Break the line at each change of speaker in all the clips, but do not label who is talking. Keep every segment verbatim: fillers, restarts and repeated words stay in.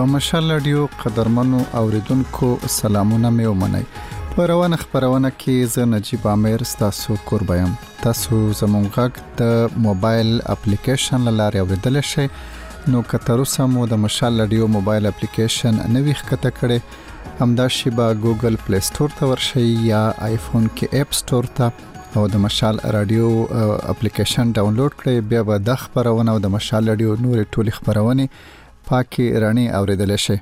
د مشال رادیو قدرمنو اوریدونکو سلامونه مې ومنئ. په روانه خبرونه کې زه نجیب عامر ستاسو قربایم. تاسو زموږ غږ د موبایل اپلیکیشن لاره اوریدل شئ. نو که تر اوسه مو د مشال رادیو موبایل اپلیکیشن نوی ښکته کړئ، همدا شی به ګوګل پلی سٹور ته ورشئ یا آیفون کې اپ سٹور ته او د مشال رادیو اپلیکیشن ډاونلوډ کړئ. بیا به د خبرونه او د مشال رادیو نور ټولې خبرونه پاکي رڼې اوریدل شئ.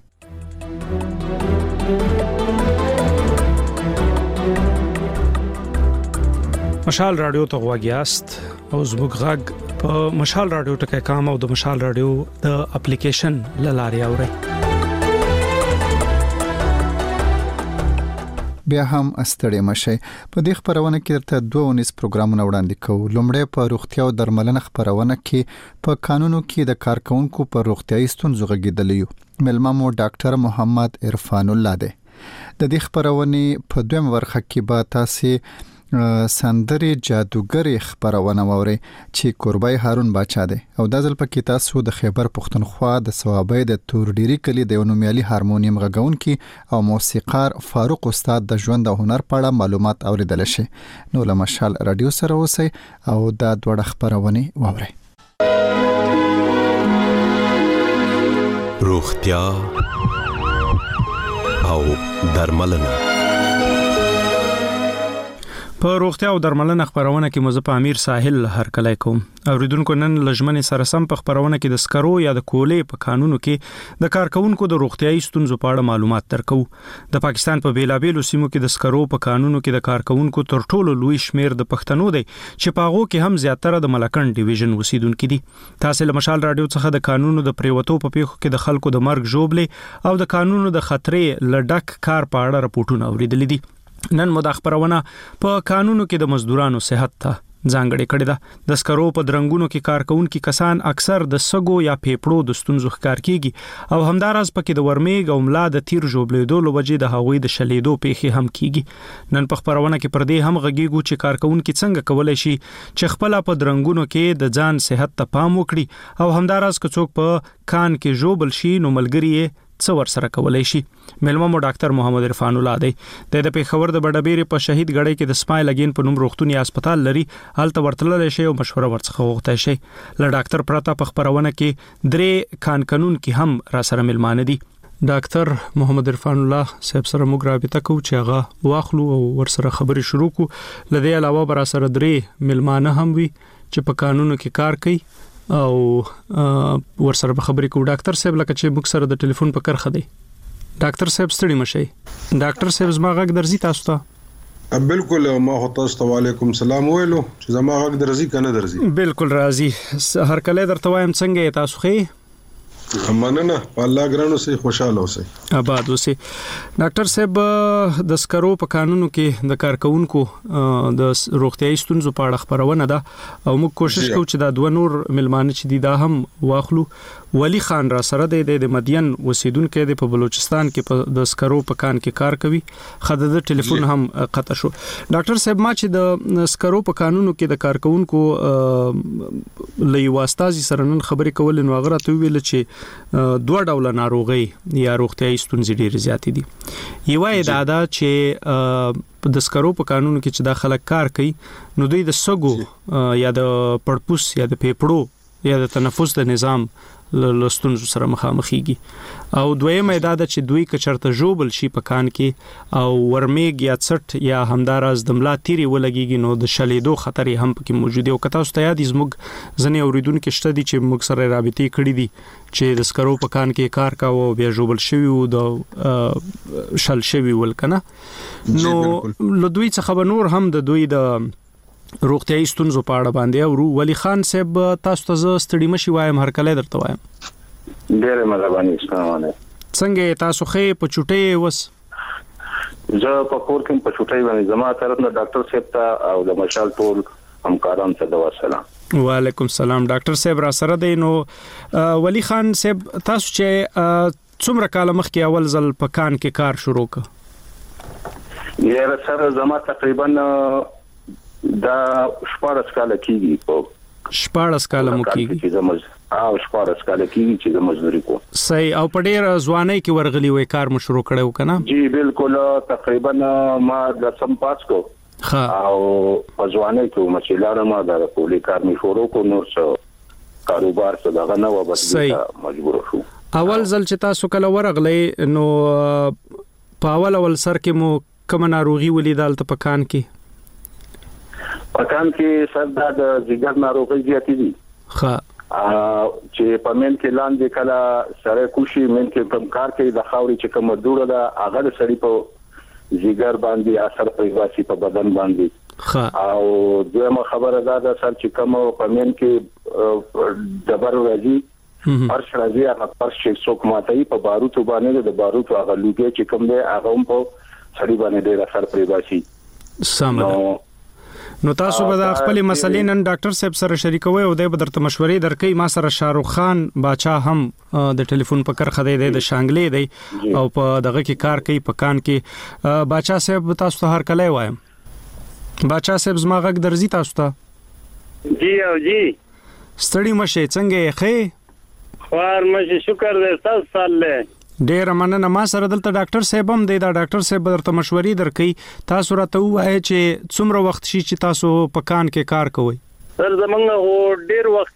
مشال رادیو ته غواګیاست او زموږ غږ په مشال رادیو ټکي کام او د مشال رادیو د اپلیکیشن لاري اوري.
بیا هم استړی مشه. په دې خبرونه کې درته دوه ونیس پروګرامونه وړاندې کوو. لومړی په روغتیا او درملنه خبرونه کې په قانونو کې د کارکونکو پر روغتیاي ستونزو غږیدل یو. ملما مو ډاکټر محمد عرفان الله ده. د دې خبرونه په دویم برخه کې به تاسو سندري جادوګری خبرونه ووري چې قربای هارون باچا ده او د ځل په کې تاسو د خیبر پښتونخوا د ثوابې د تورډيري کلی د نومیالي هارمونیم غږونکي او موسیقار فاروق استاد د ژوند او هنر په اړه معلومات اوریدل شي. نو له مشال رادیو سره اوسئ او دا دوه خبرونه ووري.
روغتیا او درملنه.
په روغتیا او درملنه خبرونه کې مزه په امیر ساحل هر کله کوم. اوریدونکو نن لجمن سره سم په خبرونه کې د سکرو یا د کولې په قانونو کې د کارکونکو د روغتیاي ستونزو په اړه معلومات درکو. د پاکستان په بیلابېلو سیمو کې د سکرو په قانونو کې د کارکونکو تر ټولو لوی شمیر د پښتنو دی چې په هغه کې هم زیاتره د ملکن ډیویژن اوسیدونکو دي. تاسو له مشال رادیو څخه د قانونو د پریوتو په پیښو کې د خلکو د مرګ جوړلې او د قانونو د خطرې لډک کار په اړه راپورټونه اوریدل دي. نن مو د خبرونه په قانونو کې د مزدورانو صحت ته ځانګړې کړې ده. د سکرو په درنګونو کې کارکونکو کسان اکثر د سګو یا پیپړو د ستونزو ښکار کیږي او همدارس پکې د ورمیګ او ملا د تیر جوړېدو لوجې د هغوی د شلیدو پیښې هم کیږي. نن په خبرونه کې پر دې هم غږیږو چې کارکونکو څنګه کولای شي چې خپل په درنګونو کې د ځان صحت ته پام وکړي او همدارس که څوک په کان کې جوړبل شي نو ملګری څو ور سره کولای شي. ملما مو ډاکټر محمد عرفان الله دی. د پیښور د بډبېری په شهید غړی کې د سپای لګین په نوم روغتونی هسپتال لري. هلته ورتلل شي او مشوره ورڅخه غوښتای شي. ل ډاکټر پرتا په خبرونه کې درې کان قانون کې هم را سره ملمانه دي. ډاکټر محمد عرفان الله صاحب سره موږ رابطه کوو چې هغه واخلو او ور سره خبرې شروع کو. لدې علاوه بر سره درې ملمانه هم وي چې په قانونو کې کار کوي او ور سره په خبرې کوو. ډاکټر صاحب لکه چې موږ سره د ټلیفون په کرخه دی. ډاکټر صاحب ستړي مشي. ډاکټر صاحب زما غږ درځي تاسو ته؟
بالکل ما هو تاسو ته وعلیکم السلام ویلو چې زما غږ درځي کنه درځي؟
بالکل راځي. هر کله درته وایم څنګه تاسو خې؟
مننه الله ګرانو سي خوشاله اوسئ
آباد اوسئ. ډاکټر صاحب د سکرو په قانونو کې د کارکونکو د روغتیاي ستونزو په اړه خبرونه ده او موږ کوشش کوو چې دا دوه نور ملمانه چې دي دا هم واخلو. ولی خان را سره د مدین وسیدونکو د په بلوچستان کې په د سکرو په کان کې کار کوي. خدای د ټلیفون هم قطع شو. ډاکټر صاحب ما چې د سکرو په قانونو کې د کارکونکو لې واسطازي سره نن خبرې کول نو غره ته ویل چې دوه ډول ناروغي یا روغتیاي ستونزې ډېر زیات دي. یو دا دا چې د سکرو په قانونو کې چې داخله کار کوي نو دوی د سګو یا د پړپوس یا د پیپړو یا د تنفس د نظام لستونزو سره مخامخېږي. او دویمه دا ده چې دوی کچرته جوبل شي په کان کې او ورمیګ یا څټ یا همداراز د ملا تیری ولګيږي نو د شلیدو خطر هم پکې موجود دی. او کته واست یاد زموږ ځنې اوریدونکو شته دي چې موږ سره رابطې کړې دي چې د سکرو په کان کې کار کاوه بیا جوبل شوی او د شل شوی ولکنه نو له دوی څخه نور هم د دوی د روغتیاي ستونزو په اړه باندې او ولی خان صاحب تاسو ته ستړي مشي وایم هر کله درته وایم.
ډېر مهرباني ستاسو.
څنګه تاسو خې په چټي وس؟
زه په کور کې په چټي باندې زما طرف نه ډاکټر صاحب ته او د مشال ټول همکاران ته د وسلام.
وعلیکم السلام. ډاکټر صاحب را سره دی. نو ولی خان صاحب تاسو چې څومره کال مخکې اول ځل په کان کې کار شروع کړ؟
یاره سره زما تقریبا دا شپږ کال کېږي په
شپاړس کاله مو کېږي
چې زموږ او شپاړس کاله کېږي چې زموږ مزدوري کوم.
صحیح. او په ډېر ځوانۍ کې ورغلی وای کار مو شروع کړو کنه؟
جی بالکل تقریبا ما د سم پاس کو
ها
او په ځوانۍ کې چې لاړم ما د پولی کار می شروع کو نور څه کاروبار څه دغه نه و بس مجبور شو.
اول ځل چې تاسو کله ورغلې نو په اول اول سر کې مو کوم ناروغي ولیدل ته پکان کې؟
پکان کې سر د ځګر ناروغي زیاتې دي.
ها
چې په من کې لاندې کله سره کوشي من کې کم کار کوي د خاوري چې کوم دوړه ده هغه سړی په ځګر باندې اثر کوي واسي په بدن باندې. او دغه خبره ده د سر چې کوم په من کې دبر راځي پرش راځي هغه پرش څوک ماتای په باروتو باندې د باروتو هغه لوګي چې کوم دی هغه هم په سړی باندې ډېر اثر کوي واسي.
سم. نو تاسو به د خپل مسلې نن ډاکټر صاحب سره شریکوي او د بدرته مشورې درکې. ما سره شاروخ خان باچا هم د ټلیفون په کرخه دی د شانګلې دی او په دغه کې کار کوي په کان کې. باچا صاحب تاسو ته هر کله وایم. باچا صاحب زما غږ درځي تاسو ته؟
جی او جی.
ستړي مشه څنګه یې خې؟
خیر مشه شکر دې تاسو سره.
ډیر مننه. ما سره دلته ډاکټر صاحب هم دی. دا ډاکټر صاحب درته مشورې درکې. تاسو راته وایي چې څومره وخت شي چې تاسو په کان کې کار کوئ؟
سر زمونږ هو ډیر وخت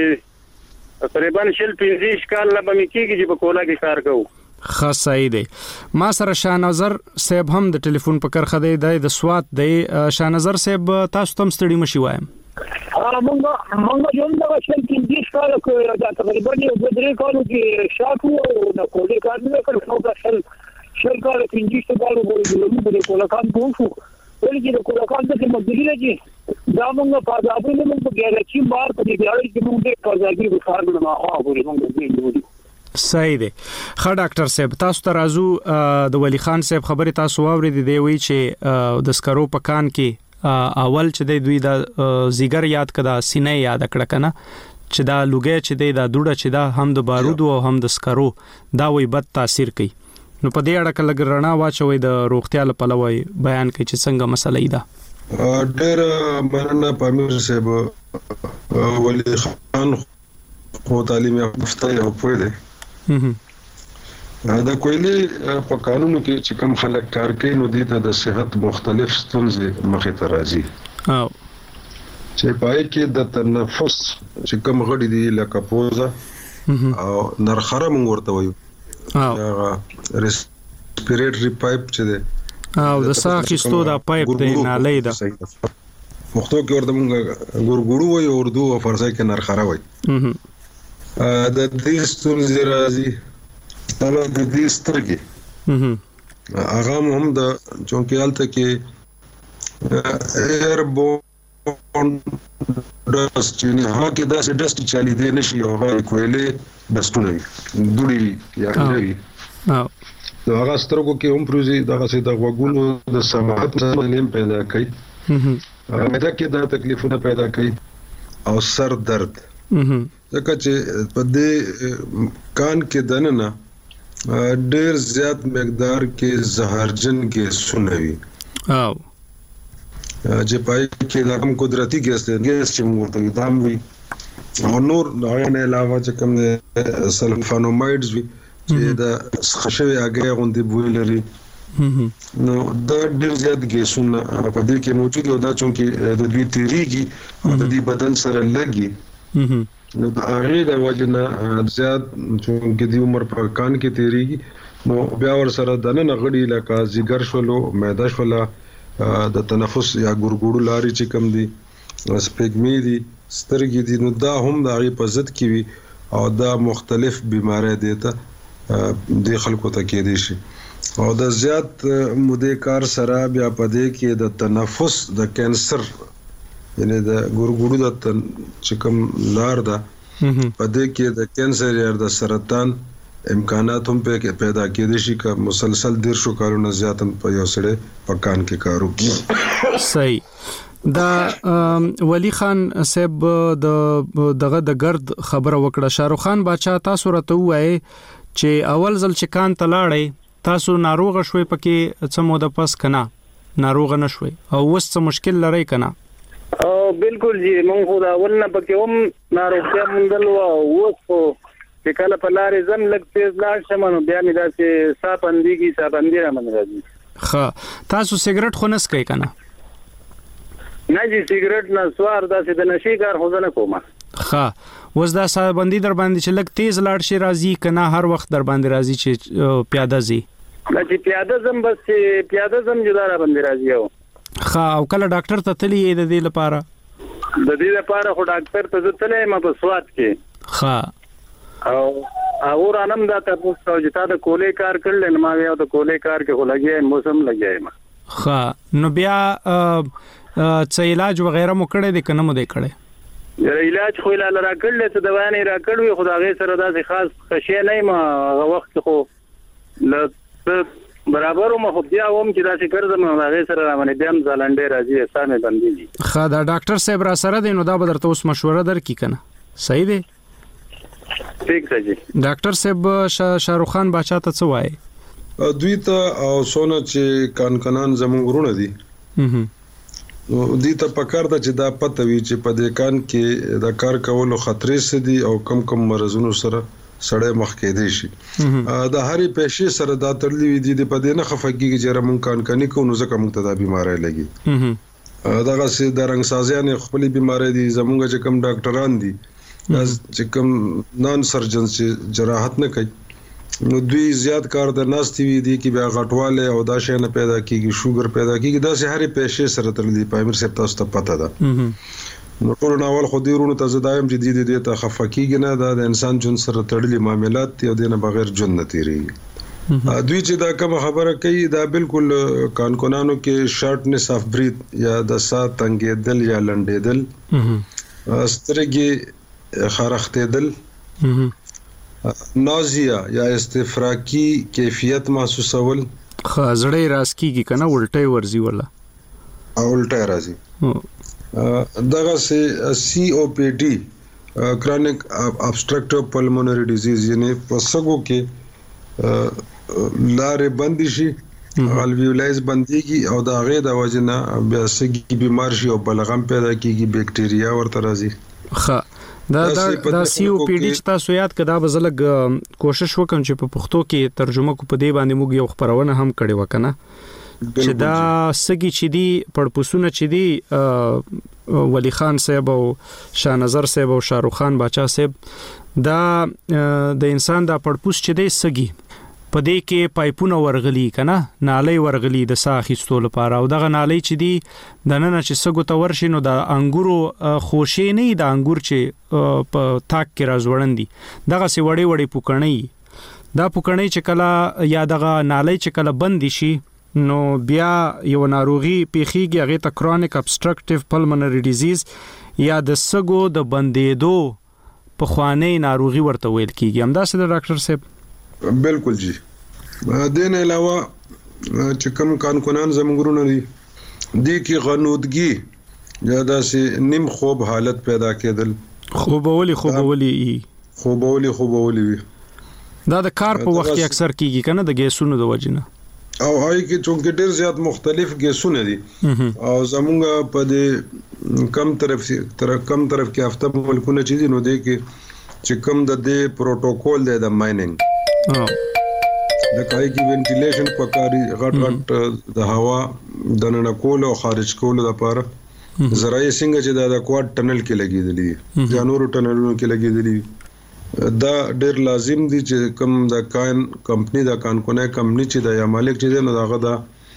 کېږي تقریبا شل پنځه کال لا به کېږي چې په کولا کې کار کوو.
ښه صحیح دی. ما سره شاه نظر صاحب هم د ټلیفون په کرخه دی د سوات دی. شاه نظر صاحب تاسو تم ستړي مشي وایم.
ها مونږ مونږ یو دا شل پنځه کال کې دا تقریبا یو درې کال کې شاکو او د کولا کار نه کړو نو دا شل شل کال پنځه کال وګورئ د کولا کار کوو ولې چې د کولا کار د مزدوري لګي دا مونږ په ځابې نه مونږ په ګارچی بار په دې اړه کې مونږ د کارګری په کار نه ما او مونږ دې
صحیح دی. ښه ډاکټر صاحب تاسو ته راځو. د ولی خان صاحب خبره تاسو واورېدې دی وی چې د سکرو په کان کې اول چې دوی د زیګر یاد کړه سینې یاد کړه کنه چې دا لوګي چې دی دا دوړه چې دا هم د بارودو او هم د سکرو دا وی بد تاثیر کوي. نو په دې اړه کله ګرنا واچوي د روغتیا لپاره وی بیان کوي چې څنګه مسله ده.
ډېر مننه پامیر صاحب. ولی خان خو تعلیم یافته یو په دی دا کویلی په قانونو کې چې کوم خلک کار کوي نو دي د صحت مختلف ستونزې مخې ته راځي.
او
چې پای کې د تنفس چې کوم غړي دي لکه پوزه او نرخره مونږ ورته وایو او ریسپیریټری پایپ چې دی
او د ساه اخیستو دا پایپ دی نالۍ ده
مختو کې ورته مونږ ګورګوړو وایو اردو او فارسی کې نرخره وایي. د دې ستونزې راځي طلب د دې سترګې هغه هم د چونکیالته کې ایربون داس چې نه هغه کې داسې ډست چالي دی نشي او هغه کویلې دستونه دوړي یا کوي
او
هغه سترګو کې هم پروزي دغه څه د وګونو د سماحت باندې پیدا کوي. هغه دا کې دا تکلیفونه پیدا کوي او سر درد ځکه چې په دې کان کې دننه ډېر زیات مقدار کې زهرجن ګیسونه وي
او
چې پای کې د کوم قدرتي ګیس دی ګیس چې موږ ته دام وي او نور دا نه علاوه چې کوم سلفانومایډز وي چې د خشوي هغه غوندي بوی لري نو دا ډېر زیات ګیسونه په دې کې موجود او دا چې د دوی تیریږي او د دې بدن سره لګي نو د هغه د وجنه زیات چې د عمر په کان کې تیریږي نو بیا ور سره د نن غړي لکه زیګر شولو معده شولا د تنفس یا ګورګوړو لاري چې کم دي سپېګمي دي سترګې دي نو دا هم د هغه په ضد کې وي او دا مختلف بیماری دي ته د خلکو ته کې دي شي او د زیات مودې کار سره بیا په دې کې د تنفس د کانسر یعنی د ګورګوړو د چې کوم لار ده په دې کې د کانسر یا د سرطان امکانات هم پیدا کېدي شي که مسلسل ډیر شو کارونه زیات په یو سړی په کان کې کارو کوي.
صحیح. دا ولی خان صاحب د دغه د ګرد خبره وکړه. شاروخ خان باچا تاسو راته وایي چې اول ځل چې کان ته لاړې تاسو ناروغ شوي پکې څه موده پس کنه ناروغ نه شوي او اوس څه مشکل لري کنه؟
او بالکل جی مونږ خو دا ولنه پکې هم ناروغه مندل او وڅو چې کله په لارې زم لګ تیز لاړ شمنو بیا مې داسې صاحبندي کی صاحبندي را من راځي.
ښه تاسو سیګریټ خو نس کوي کنه؟
نه جی سیګریټ نه سوار داسې د نشي کار خو نه کوم.
ښه وز دا صاحبندي در باندې چې لګ تیز لاړ شي راځي کنه هر وخت در باندې راځي چې پیاده زی؟
نه چې پیاده زم بس پیاده زم جدا را باندې راځي. او
ښه او کله ډاکټر ته تلی د دې لپاره؟
د دې لپاره خو ډاکټر ته تلې ما په سواد کې.
ښه
او او رانم دا تاسو چې تا د کولې کار کړل نو ما یو د کولې کار کې ولګي موسم لګي ما.
ښه نو بیا څه علاج وغیرہ مو کړی دی کنه مو دی کړی؟
یاره علاج خو لا را کړل څه دوا نه را کړو خدای سره داسې خاص خشي نه ما هغه وخت خو ل برابر مو خو بیا ووم چې داسې کړم هغه سره باندې بیا ځلنډې راځي سامې باندې.
ښه دا ډاکټر صاحب را سره دی نو دا به درته اوس مشوره درکې کنه صحیح دی؟
ٹھیک ہے جی.
ډاکټر صاحب شاروخ خان باچا ته څه وایي؟
دوی ته او سونه چې کانکنان زموږ ورونه دي نو دوی ته پکار ده چې دا پته وي چې په دې کان کې د کار کولو خطرې څه دي او کم کم مرزونو سره سړی مخ کې دی شي. د هرې پېښې سره دا تړلې وي دي په دې نه خفګي چې رمون کانکني کو نو ځکه موږ ته دا بیماری لګي. دغه سي د رنګ سازیانه خپل بیماری دي زموږ چې کم ډاکټران دي چې کم نان سرجن چې جراحت نه کوي نو دوی زیات کار د ناستي وي دي کې بیا غټواله او دا شی نه پیدا کیږي شوګر پیدا کیږي دا سه هرې پېښې سره تړلې پایمر سپ تاسو ته پته ده. نو ټول ناول خو دیرونو ته زدایم چې دې دې ته خفقېږي نه دا د انسان جون سره تړلې معاملات دي او دنه بغیر جون نه تیریږي. دوی چې دا کوم خبره کوي دا بالکل کانکونانو کې شارټنس اف بریث یا د ساه تنګېدل یا لنډېدل سترګې خارختېدل نازیا یا استفراقی کیفیت محسوسول
خازړې راس کیږي کنه الټي ورزي ولا
او الټي راځي دغه سي سی او پی ډي کرونیک ابسټرکټیو پلمونری ډیزیز یعنی پسګو کې لارې بندي شي الویولایز بنديږي او دا غي د وجنه بیا سګي بیمار شي او بلغم پیدا کیږي بکټیریا ورته راځي.
ښه دا دا د سی او پی ډي چې تاسو یاد کړه دا بزلګ کوشش وکم چې په پښتو کې ترجمه کو په دې باندې موږ یو خبرونه هم کړې وکنه چې دا سګي چې دی پړپوسونه چې دی ولی خان صاحب او شاه نظر صاحب او شاروخ خان باچا صاحب دا د انسان دا پړپوس چې دی سګي په دې کې پایپونه ورغلي کنه نالۍ ورغلي د ساه اخیستو لپاره او دغه نالۍ چې دی د نن چې سګو ته ورشي نو د انګورو خوشې نه د انګور چې په تاک کې راځوړندي دغه سی وړي وړي پوکړنۍ دا پوکړنۍ چې کله یا دغه نالۍ چې کله بند شي نو بیا یو ناروغي پیخيږي هغه ته کرونیک ابسټرکټیو پلمونری ډیزیز یا د سګو د بندېدو په خواني ناروغي ورته ویل کیږي. همدا څه د ډاکټر صاحب
بالکل جی. دین علاوه چې کوم کانکونان زموږ دي دي کې غنودګي یا داسې نیم خوب حالت پیدا کېدل
خوبولي خوبولي
خوبولي خوبولي
دا د کار په وخت کې اکثر کیږي کنه د ګیسونو د وجنه
او هاي کې چونکه ډېر زیات مختلف ګیسونه دي او زموږ په دې کم طرف تر کم طرف کې هفته ملکونه چې دي نو دې کې چې کوم د دې پروتوکول دی د مایننګ د کای کی وینټیلیشن پکاري غټ غټ د هوا د نن کول او خارج کول لپاره زراعي څنګه چې د کواد ټنل کې لګیدلی جانورو ټنلونو کې لګیدلی دا ډېر لازم دي چې کوم د کان کمپنی د کانکونه کمپنی چې د یا مالک چې نه داغه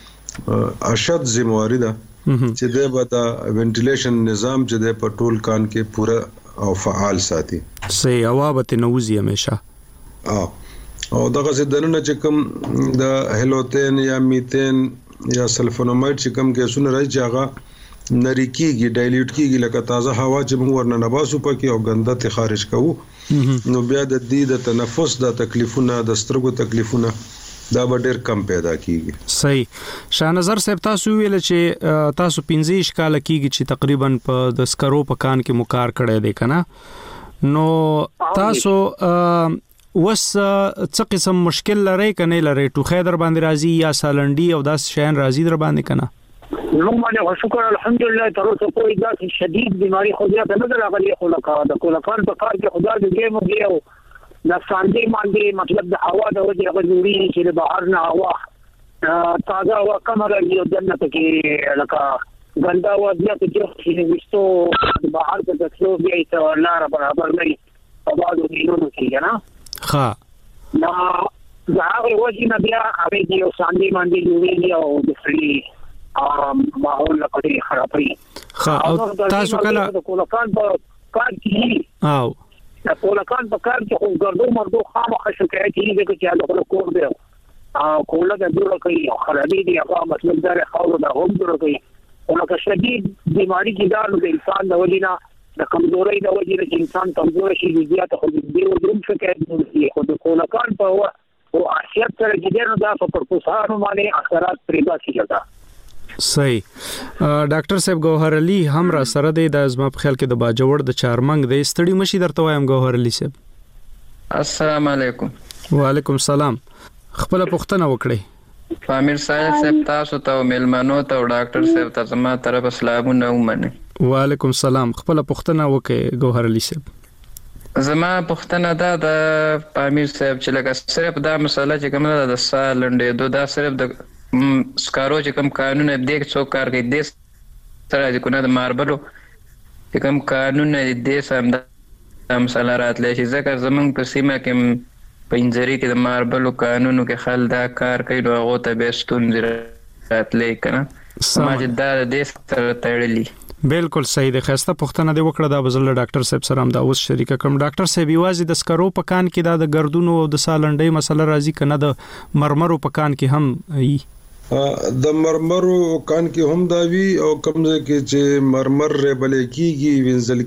د اشد ذمہواری ده چې د به د وینټیلیشن نظام چې د پټول کان کې پورا او فعال ساتي
صحیح هوا به نوځي همیشه
اه او دغه څه چې کوم د هلوتین یا میتین یا سلفوناماید چې کوم ګیسونه راځي چې هغه نری کیږي ډایلیوټ کیږي لکه تازه هوا چې موږ ورننه باسو پکې او ګنده ته خارج کوو نو بیا د دې د تنفس د تکلیفونه د سترګو تکلیفونه دا به ډېر کم پیدا کیږي.
صحیح. شاه نظر صاحب تاسو ویل چې تاسو پنځه کال کیږي چې تقریبا په د سکرو په کان کې مکار کړی دی کنه نو تاسو وس څه قسم مشکل لري کنه لري ټوخه در باندې راځي یا سالنډي او داس شین راځي در باندې کنه
نو باندې شکر الحمدلله تر اوسه کوئی دا شدید بیماری خو بیا نه راغلی خو لکه د کولکان په کار کې خدا دې ګیم دی او د ساندې باندې مطلب د هوا د وجه غوړي چې د بهر نه هوا تازه هوا کمره یو جنت کې لکه ګندا هوا بیا چې وستو د بهر د تسلو بیا ته لار برابر نه په باندې وینو کې نه
ها
نو دا هغه وجه نه بیا هغه یو ساندې باندې جوړي او د فری ام ماحول لپاره خرابوي
خا او تاسو کله
د کولکان په کار کې
او
د کولکان په کار کې خو ګردو مردو خامخ شکایت کیږي چې له کور دی او کوله د جوړ کوي خرابې دي هغه مطلب دا خاور د هم جوړ کوي او لکه شدید بیماری کې دا د انسان د وجینا د کمزوري د وجینا چې انسان کمزور شي زیات خو دې وجوم شکایت کوي خو د کولکان په او احساس سره چې دا په پرپوسانو باندې اثرات پریدا کیږي
صحیح ډاکټر صاحب گوهر علي هم را سره دی د ازما په خیال کې د باجوړ د چارمنګ د استړي مشي درته وایم گوهر علي صاحب
السلام علیکم
وعلیکم السلام خپل پوښتنه وکړئ
فامیر صاحب صاحب تاسو ته ملمنو ته ډاکټر صاحب ته زما طرف سلامونه ومنه
وعلیکم السلام خپل پوښتنه وکړئ گوهر علي صاحب
زما پوښتنه دا د فامیر صاحب چې لکه صرف دا مسله چې کومه د سالندې دوه دا صرف د سکارو چې کوم قانون دې څو کار کوي د سره د کونه د ماربلو چې کوم قانون دې سم د مسله راتلې چې ځکه زمونږ په سیمه کې پنځري کې د ماربلو قانونو کې خل دا کار کوي نو هغه ته به ستونزې راتلې کنه سماج دا دې سره تړلې
بالکل صحیح ده خسته پوښتنه دی وکړه دا بزل ډاکټر صاحب سره هم دا اوس شریک کوم ډاکټر صاحب یوازې د سکرو پکان کې دا د ګردونو او د سالنډۍ مسله راځي کنه د مرمرو پکان کې هم ای
د مرمرو کان کې هم دا وی او کمزه کې چې مرمر ریبلې کیږي وینځل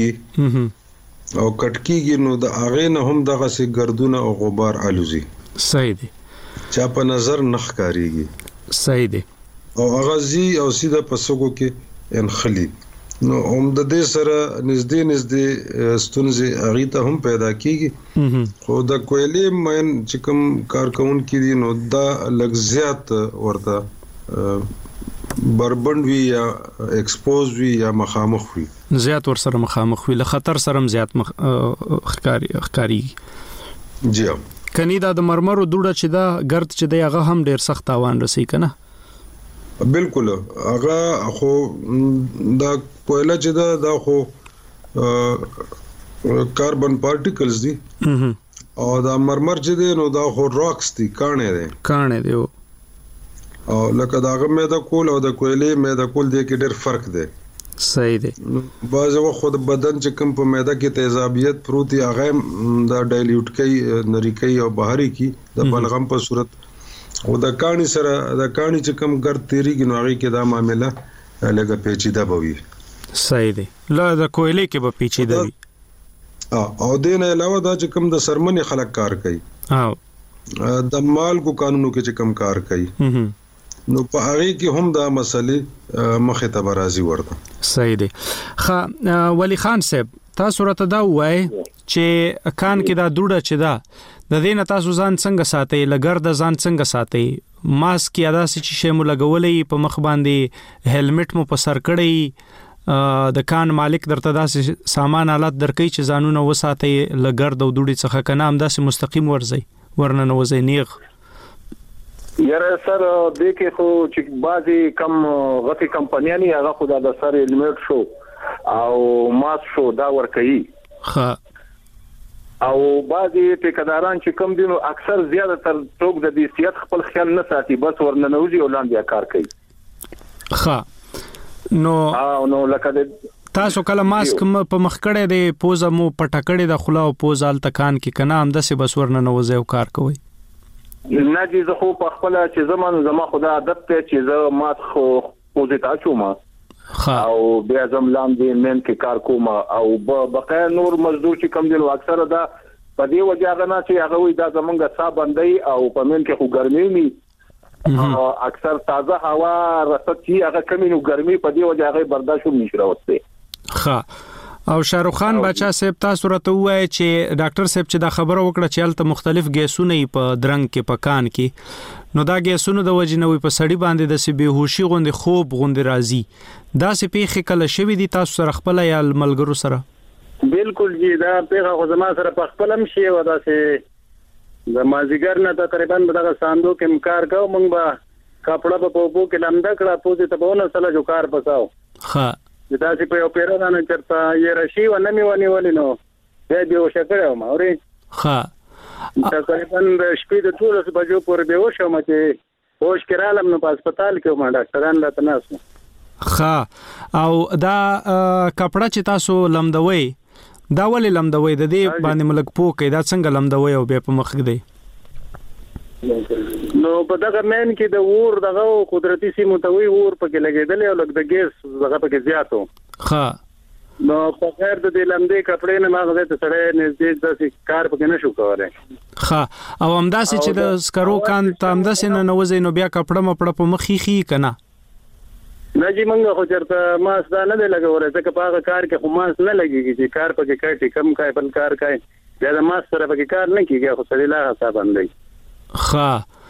کیږي او کټ کیږي نو د اغه نه هم دغه سي ګردونه او غبار الوزي
صحیح دي
چا په نظر نخ کاریږي
صحیح دي
او اغازي او سیده پسوګو کې انخلي نو هم د دې سره نږدې نږدې ستونزې اغه ته هم پیدا کیږي خو د کویلې مین چې کوم کارکون کې دي نو دا لږ زیات ورته بربند وی یا ایکسپوز وی یا مخامخ وی
زیات ور سره مخامخ وی له خطر سره زیات مخ خکاری خکاری
جی
کني دا د مرمرو دوړه چې دا ګرد چې دی هغه هم ډیر سخت تاوان رسي کنه
بالکل هغه خو دا کویلا چې دا دا خو کاربن پارټیکلز دي او دا مرمر چې دی نو دا خو راکس دي کانه دي
کانه دي
او لکه دا غمه دا کول او د کویلې مې دا کول دی کې ډېر فرق دی
صحیح دی
بعض وخت خود بدن چې کوم په معده کې تیزابیت پروتي هغه دا ډایلیوټ کوي نری کوي او بهاري کی د بلغم په صورت او د کانی سره د کانی چې کوم ګرد تیریږي نو هغه کې دا معاملې لږه پیچیده بوي
صحیح دی لا د کویلې کې به پیچیده وي
او دې نه علاوه دا چې کوم د سرمنې خلک کار کوي
او
د مالګو قانونو کې چې کوم کار کوي نو په هغه کې هم دا مسلې مخه ته برازي ورته
صحیح دی خا ولی خان صاحب تاسو راته دا وای چې کان کې دا دوړه چې دا د دې نه تاسو ځان څنګه ساتي لګر د ځان څنګه ساتي ماسک یا داسې چې شی مو لګولې په مخ باندې هیلمټ مو په سر کړی د کان مالک درته داسې سامان آلات درکې چې ځانونه وساتي لګر د دوړې څخه کنه هم داسې مستقیم ورځي ورنه نوځي نیغ
یاره سر دې کې خو چې بعضي کم غټي کمپنیانی هغه خو د سر هیلمټ شو او ماسک شو دا ور کوي
ها
او بعضي ټیکداران چې کم دي نو اکثر زیاده تر ټوک د دې سیاست خپل خیال نه ساتي بس ورننوځي او لاندې کار کوي
ها نو
او نو لکه
تاسو کله ماسک په مخ کړه دی پوزه مو پټکړه د خلا او پوزال تکان کې کنه هم د څه بس ورننوځي او کار کوي
نه دي زه خو په خپل چې زمانو زما خدا عادت ته چې زه مات خو پوزې تاسو ما او بیا زم لاندې من کې کار کوم او بقای نور مزدور چې کم دي نو اکثر دا په دې وجه غنا چې هغه وي دا زمونږه صاحب بندي او په من کې خو ګرمي ني او اکثر تازه هوا رسد چې هغه کمی نو ګرمي په دې وجه هغه برداشت نشي راوځي
ها او شاروخ خان بچا صاحب تاسو راته وای چې ډاکټر صاحب چې دا خبره وکړه چې الته مختلف ګیسونه په درنګ کې پکان کې نو دا ګیسونو د وجې نه وي په سړی باندې د سی بهوشي غوندې خوب غوندې راځي دا سي پیخه کله شوی دي تاسو سره خپل یا ملګرو سره
بالکل جی دا پیغه خو زما سره په خپلم شي و دا سه د مازیګر نه تقریبا دغه ساندو کې مکار کو مونږ به کپڑا په پوپو کې لمدا کړه پوزې ته بونه سره جو کار پساو
ها
دا چې په پیرا نه چرته یې رشي و نه می ونی ولینو دې به وشکړم اوري
ها
تقریبا د شپې د ټول بجو پورې به وشم چې هوش کړهلم نو په هسپتال کې ما ډاکټران لا تناسو
ها او دا کپڑا چې تاسو لمدوي دا ولې لمدوي د دې باندې ملک پوکې دا څنګه لمدوي او به په مخ دی
نو په دغه مین کې د ور دغه قدرتي سیمو ته وی ور پکې لګیدل او لګ د ګیس دغه پکې زیاتو
ها
نو په خیر د دې لمدې کپړې نه ماغه ته سره نږدې د کار پکې نشو کولای
ها او همداسې چې د سکرو کان ته همداسې نه نوځي نو بیا کپړه مپړه په مخې خي کنه
نه جی منګه خو چرته ماس دا نه لګورې ځکه په هغه کار کې خو ماس نه لګيږي چې کار پکې کوي کم کوي بل کار کوي دا د ماس سره پکې کار نه کیږي خو سړي لا حساب اندي
ها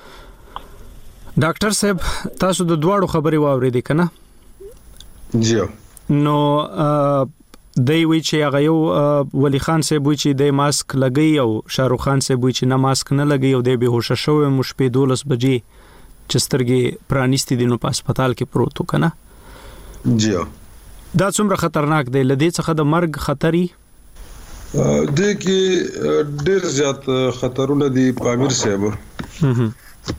ډاکټر صاحب تاسو د دواړو خبرې واورېدې کنه
جی
نو دی وی چې هغه یو ولی خان صاحب وی چې د ماسک لګي او شاروخ خان صاحب وی چې نه ماسک نه لګي او د بهوشه شوی مشپې دولس بجې چسترګي پرانیستی دي نو په هسپتال کې پروت کنه
جی
دا څومره خطرناک دی لدې څخه د مرګ خطري
د کې ډېر زیات خطرونه دي پامیر صاحب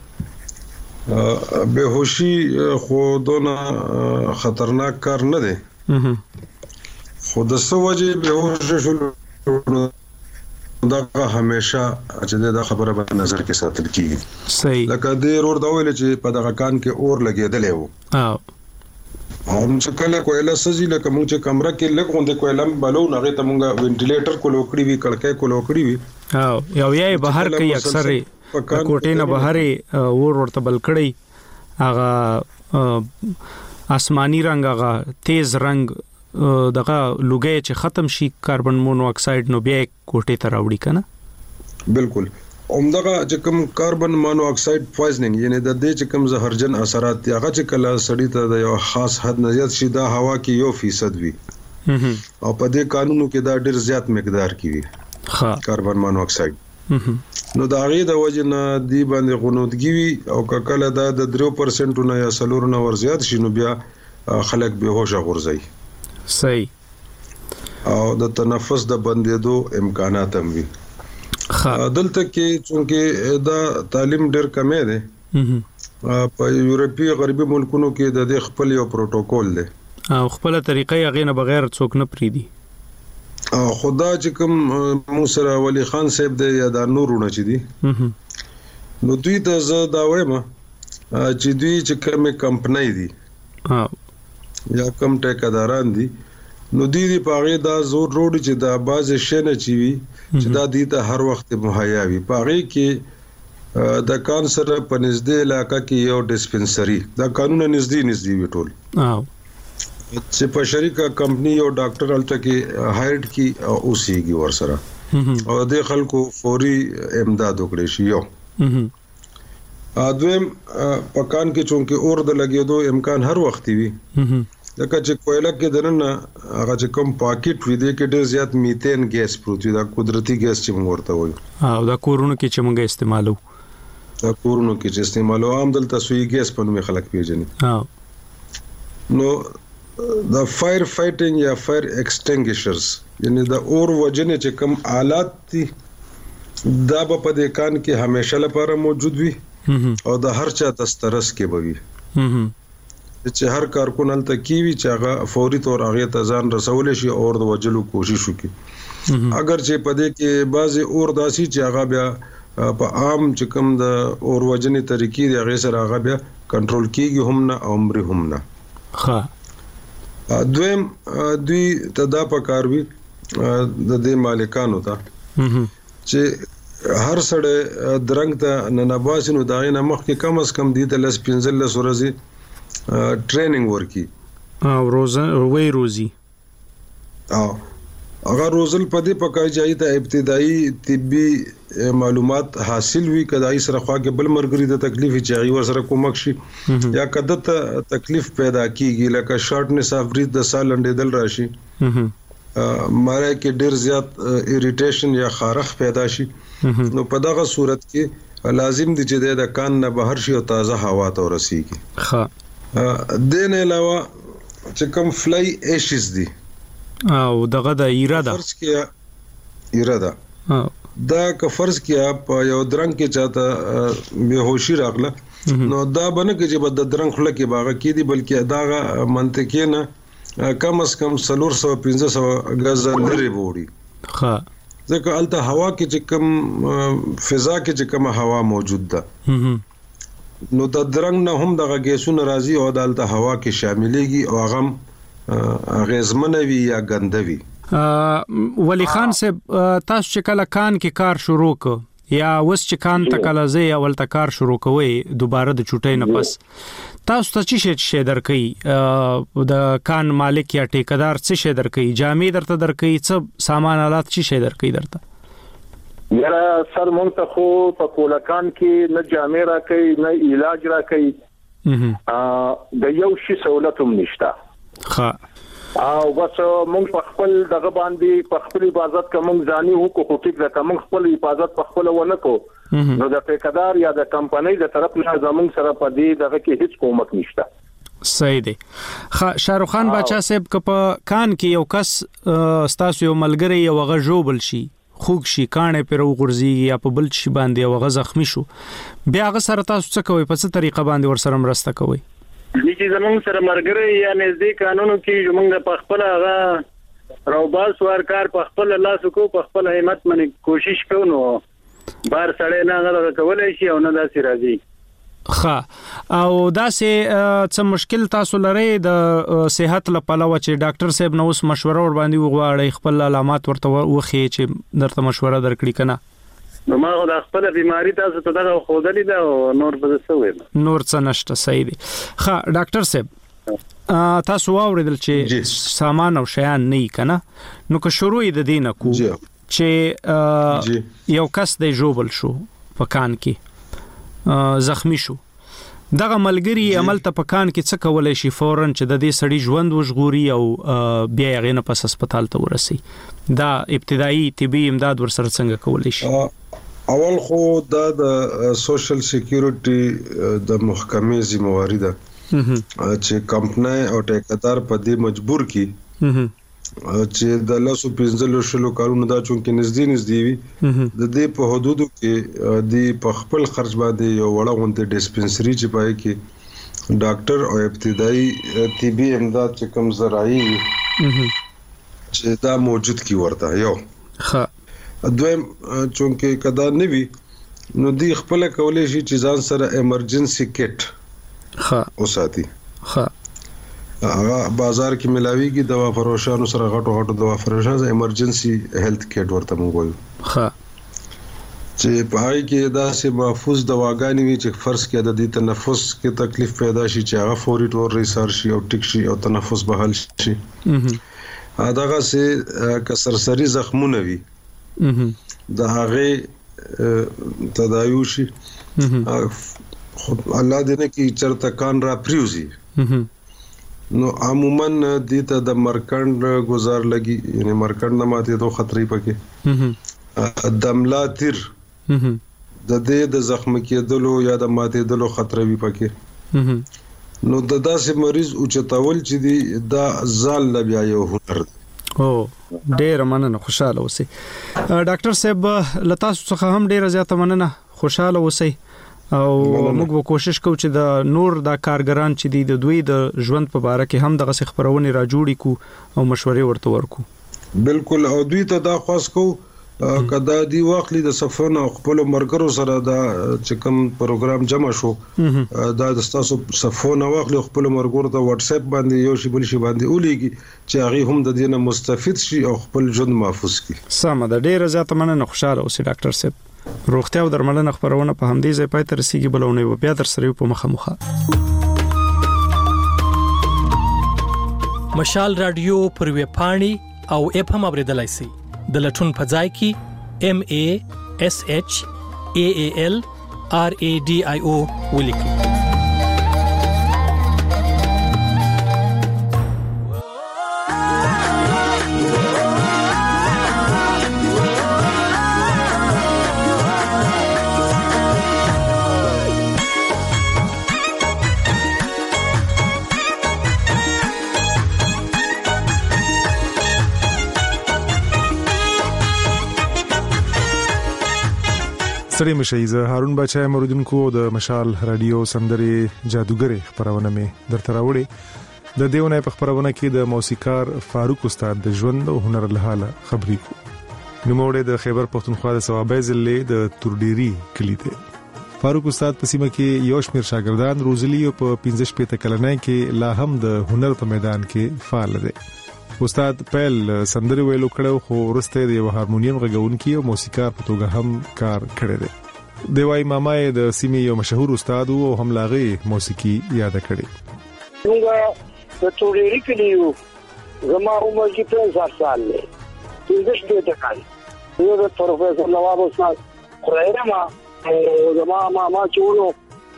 بهوشي خو دونه خطرناک کار نه دی خو د سوجي بهوش شول دا همیشه چې دا خبره په نظر کې ساتل کیږي
صحیح
لکه د رور دا ویل چې په دغه کان کې اور لګیدلې وو
او
هم چې کله کویلا سزي لکه موږ چې کمره کې لګ غونډه کویلا بلو نه ته موږ وینټیلیټر کو لوکړی وی کړکې کو لوکړی وی
او یو یې بهر کې اکثر کوټې نه بهر اور ورته بل کړی هغه آسمانی رنگ هغه تیز رنگ دغه لوګي چې ختم شي کاربن مونو اکساید نو بیا کوټې ته راوړي کنه
بالکل اومدغه چې کوم کاربن مونو اکساید پویزنینګ یعنی د دې چې کوم زهرجن اثرات دي هغه چې کله سړی ته د یو خاص حد نه زیات شي دا هوا کې یو فیصد وي او په دې قانونو کې دا ډیر زیات مقدار کې وي ها کاربن مونو اکساید نو دا غي د وجه نه دی باندې غنودګي وي او کله دا د درې پرسنټ نه یا سلور نه ور زیات شي نو بیا خلک به هوښه غورځي
صحیح
او د تنفس د بندېدو امکانات هم وي دلته کې چې دا تعلیم ډېر کمې ده په یورپی غربي ملکونو کې د دې خپل یو پروتوکول دی
او خپل طریقې هغه نه بغیر څوک نه پریدي
او خدا چې کوم موسی ولی خان صاحب دی یا د نورونه چې دي نو دوی ته زه دا وایم چې دوی چې کومه کمپنۍ دي یا کم ټیکداران دي نو دوی دی پاغه دا زور روړي چې دا باز شنه چی وي چې دا دي ته هر وخت مهیا وي پاغه کې د کانسر په نږدې علاقہ کې یو ډیسپنسری دا قانون نږدې نږدې وي ټول
او
چې په شریکه کمپنی یو ډاکټر الته کې هایډ کی او سیږي ور سره او د خلکو فوري امداد وکړي شي یو ادم پکان کې چونکه اور د لګیدو امکان هر وخت وي لکه چې کویلا کې درنه هغه چې کوم پاکټ وي د کې ډېر زیات میثین ګیس پروت وي دا قدرتي ګیس چې موږ ورته وایو
او دا کورونو کې چې موږ استعمالو
دا کورونو کې چې استعمالو عام دلته سوی ګیس په نوم خلک پیژني
ها
نو دا فایر فایټینګ یا فایر ایکسټینګیشرز یعنی دا اور وجنه چې کوم آلات دي دا په دې کان کې همیشه لپاره موجود وي او د هر چا دسترس کې بوي چې هر کارکون الته کیوي چې هغه فوري تور هغه ته ځان رسول شي او د وجلو کوشش وکړي اگر چې پدې کې بعضي اور داسي چې هغه بیا په عام چې کوم د اور وجنې طریقې دی هغه سره هغه بیا کنټرول کیږي هم نه عمر هم نه ها دویم دوی تدا پکاروي د دې مالکانو ته چې هر سړی درنګ ته ننباسینو داغه مخ کې کم از کم دي د لس پنځل سورزي ټریننګ ورکی
او روزه وی روزي
او اگر روزل پدې پکای ځای ته ابتدایي طبي معلومات حاصل وي کداي سره خواږه بل مرګري د تکلیف چې هغه سره کومک شي یا کده ته تکلیف پیدا کیږي لکه شارټنس اف بریث د سال لنډېدل راشي ماره کې ډیر زیات اریټیشن یا خارخ پیدا شي نو په دغه صورت کې لازم دي چې د کان نه بهر شي او تازه هوا ته ورسیږي ها د نه علاوه چې کوم فلای ایشز دي
او دغه د ایراده
فرض کې ایراده دا که فرض کې په یو درنګ کې چاته بهوشي راغله نو دا بنه کې چې بد درنګ خله کې باغ کې دي بلکې دا منطقي نه کم از کم څلور سوه پنځه سوه غز لري ووري
ها
ځکه الته هوا کې چې کوم فضا کې چې کوم هوا موجود ده نو د درنګ نه هم دغه ګیسونه راځي او د الته هوا کې شاملېږي او هغه غیزمنوي یا ګندوي.
ولی خان صاحب تاسو چې کله کان کې کار شروع ک یا وس چې کان ته کله زی اول ته کار شروع کوي دوباره د چټۍ نه پس تاسو ته چې شي درکې د کان مالک یا ټیکدار څه شي درکې جامې درته درکې څه سامان آلات چې شي درکې درته
یاره سر مونږ ته خو په کولکان کې نه جامې راکې نه علاج راکې د یو شي سہولت هم نشته
ها
او بس مونږ په خپل دغه باندې په خپل حفاظت کوم ځاني هو کو ټیک ده کوم خپل حفاظت په خپل ونه کو نو د ټیکدار یا د کمپنۍ د طرف نه زمونږ سره په دې دغه کې هیڅ کومک نشته
صحیح دی شاروخ خان بچا صاحب ک په کان کې یو کس ستاسو یو ملګری یو غجوبل شي خوګ شي کانه پر وګرځي یا په بل شي باندې یو غ زخمی شو بیا غ سره تاسو څه کوي په څه طریقه باندې ور سره مرسته کوي
چې زمونږ سره مرګري یا نږدې قانونو کې زمونږ په خپل هغه روباس ورکار په خپل لاس کو په خپل همت باندې کوشش کوو بار سړی نه غره کولای شي او نه داسې راځي
ښه او داسې څه مشکل تاسو لرئ د صحت لپاره چې ډاکټر صاحب نو اوس مشوره ور باندې وغواړي خپل علامات ورته وخی چې درته مشوره درکړي کنه
نو ما د خپل بیماری تاسو ته دغه خودلې ده او نور به څه وایم
نور څه نشته صحیح دي ښه ډاکټر صاحب تاسو واوریدل چې سامان او شیان نه کنه نو که شروع د دینه کو چې یو کس د جوبل شو په کان کې زخمی شو دغه ملګری عمل ته په کان کې څه کولای شي فورن چې د دې سړي ژوند وژغوري او بیا یې غنه پس هسپتال ته ورسي دا ابتدایي طبي امداد ورسره څنګه کولای شي
اول خو دا د سوشل سکیورټي د محکمې ذمہواری ده چې کمپنۍ او ټیکدار په دې مجبور کی چې د لاسو پنځلو شلو کارونو دا چون کې نږدې نږدې وي د دې په حدودو کې د په خپل خرج باندې یو وړه غونډه ډیسپنسري چې پای کې ډاکټر او ابتدایي طبي امداد چې کوم زراعي چې دا موجود کی ورته یو
ښه
دویم چونکه کدا نه وي نو دی خپل کولای شي چې ځان سره ایمرجنسي کټ
ها
اوساتي
ها
هغه بازار کې ملاويږي دوا فروشانو سره غټو غټو دوا فروشان ایمرجنسي هیلث کټ ورته مونږ وایو
ها
چې پای کې داسې محفوظ دواګانې وي چې فرض کې د دې تنفس کې تکلیف پیدا شي چې هغه فوري تور ریسرچ او ټیک شي او تنفس بحال شي دغه سه کسرسری زخمونه وي د هغه تداوی شي الله دې نه کې چرته کان را پریوزي نو عموما دې ته د مرکند گزار لګي یعنی مرکند نه ماته دوه خطرې پکې دملاتر د دې د زخم کېدلو یا د ماته دلو خطر وي پکې نو د داسې مریض او چتاول چې دی دا ځال لبیا یو هنر
او ډیر مننه خوشاله اوسئ ډاکټر صاحب لتاسو څخه هم ډیر زیاته مننه خوشاله اوسئ او موږ به کوشش کوو چې د نور د کارګران چې دی د دوی د ژوند په اړه کې هم دغه خبرونه را جوړی کو او مشورې ورته ورکو
بالکل او دوی ته دا خاص کو کدا دی واخلي د صفونه خپل مرګرو سره دا چې کوم پروګرام جمع شو دا د تاسو صفونه واخلي خپل مرګرو ته واتس اپ باندې یو شی بل شي باندې ولېږي چې هغه هم د دینه مستفید شي او خپل ژوند محفوظ کړي
سم ده ډیره زیاته مننه خوشاله اوسئ ډاکټر صاحب روغتیا او درملنه خبرونه په همدې ځای پای ته رسیدي بلونه و بیا در سره په مخه مخه
مشال رادیو پر وی پاڼي او اف هم اوریدلای شئ د لټون په ځای کې ام ا اس اچ ا ا ال ار ا ډي آی او ولیکئ.
سړی مشایزه هارون بچای موریدونکو د مشال رادیو سندري جادوګری خبرونه می درته راوړي. د دیونه په خبرونه کې د موسیقار فاروق استاد د ژوند او هنر له حاله خبرې کو. نوموړی د خیبر پختونخوا د ثوابای ضلع د تورډيري کلی دی. فاروق استاد په سیمه کې یو شمېر شاګردان روزلي او په پنځه شپږ کلنۍ کې لا هم د هنر په میدان کې فعال دی. استاد پیل سندري ویلو کړو خو ورسته د یو هارمونیم غږونکي او موسیقار په توګه هم کار کړی دی. د وای مامای د سیمې یو مشهور استاد او هم لاغي موسیقي یاد کړی.
موږ د تورډيري کلیو زما عمر کې پنځه سال دی. پنځه شپږ کال. یو د پروفیسور نواب استاد قرایما او زما ماما چونو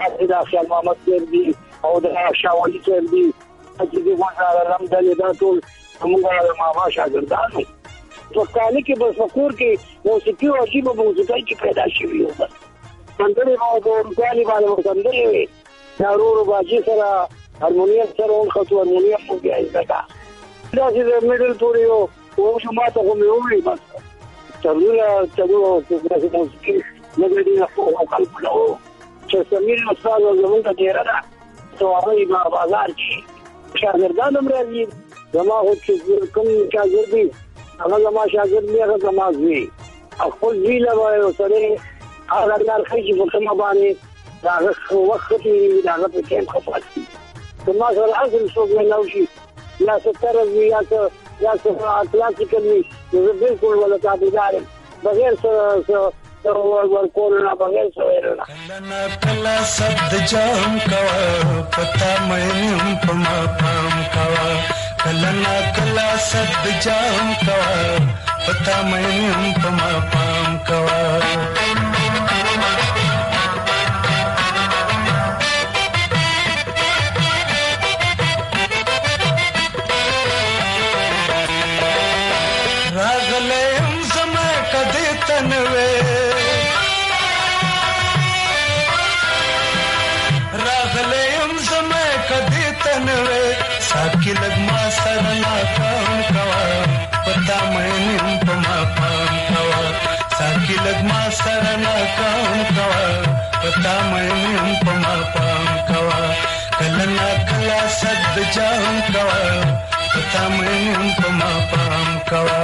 د خیال محمد سردي او د شاولي سردي چې د وځه لمدل دا ټول موږ د ماما شاګردانو په کال کې بس فکر کې موسیقي او عجیب موسیقي کې پیدا شوی و. بس څنګه نو د روکالي باندې څنګه وي دا ورو باجي سره هارمونیم سره اون خطو هارمونیم مو بیا دا دا چې میډل پوریو او شما ته کومې وې بس ترونه ترونه د موسیقي نه دی نه خپل پلو چې سمیر استاد زمونږ ته ډیر ده تو هغه په بازار کې شاګردان هم راځي. زما هو چې کوم شاګرد دي هغه زما شاګرد دی هغه زما زوی خپل زوی له وایو سره هغه درخې چې په کومه باندې دا وخت کې دا په کې خپل زما سره اصل څوک نه نوشي یا ستر یا یا کلاسیکل وي زه بالکل ولا تابعدار بغیر سره ورکولنا بغیر سویرنا
کلنا کلا صد جام کوا پتا مینم پما پام کوا کلنا کلا صد جام کوا پتا مینم پما پام کوا راغلم زما کدی تنوي साकी लगमा सरना काम कवा पता मैंने पमा पाम कवा साकी लगमा सरना काम कवा पता मैंने पमा पाम कवा कलना कला सद जाम कवा पता मैंने पमा पाम कवा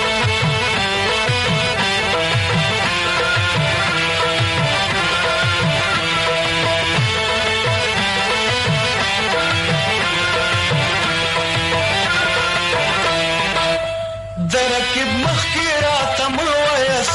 درکب مخکرا تمویس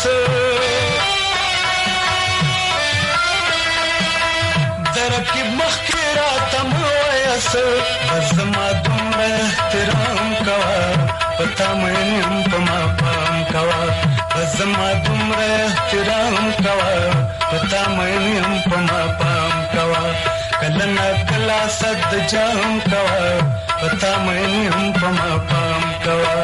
درکب مخکرا تمویس بزما دمر احترام کوا پتا مینم پما پام کوا بزما دمر احترام کوا پتا مینم پما پام کوا کلنا کلا صد جام کوا پتا مینم پما پام کوا